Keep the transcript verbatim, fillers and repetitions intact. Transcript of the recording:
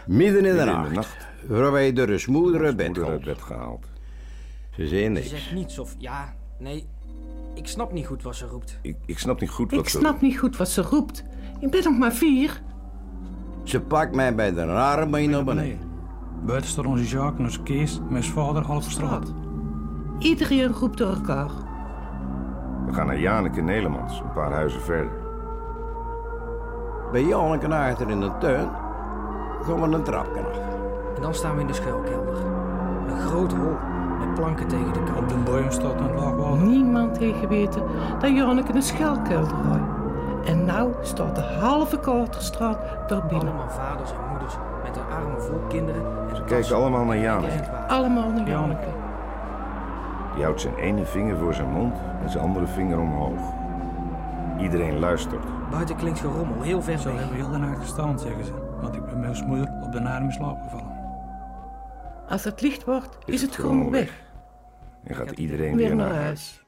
Midden in de Midden in de nacht. nacht. Waar wij door de smoeder uit bed Moeder uit gehaald. bed gehaald. Ze zei Ze niks. zegt niets of ja, nee. Ik snap niet goed wat ze roept. Ik, ik snap niet goed wat Ik ze... snap niet goed wat ze roept. Ik ben nog maar vier. Ze pakt mij bij de arm mee naar beneden. Buiten staat onze Jacques en onze Kees, mijn vader, half op straat. Iedereen roept door elkaar. We gaan naar Janeke Nelemans, een paar huizen verder. Bij Janneke achter in de tuin gaan we een trapje af. En dan staan we in de schuilkelder. Een groot hol met planken tegen de Op kant. de boom staat een laag water. Niemand heeft geweten dat Janneke een schuilkelder had. En nou staat de halve Korterstraat daar binnen. Allemaal vaders en moeders met hun armen vol kinderen. En Ze kijken allemaal naar Janeke. Allemaal naar Janneke. Die houdt zijn ene vinger voor zijn mond en zijn andere vinger omhoog. Iedereen luistert. Buiten klinkt gerommel, heel ver Zo weg. hebben we heel de nacht gestaan, zeggen ze. Want ik ben met mijn moeder op de narem in slaap gevallen. Als het licht wordt, is het gewoon weg. En gaat iedereen Weer weer naar naar huis. huis.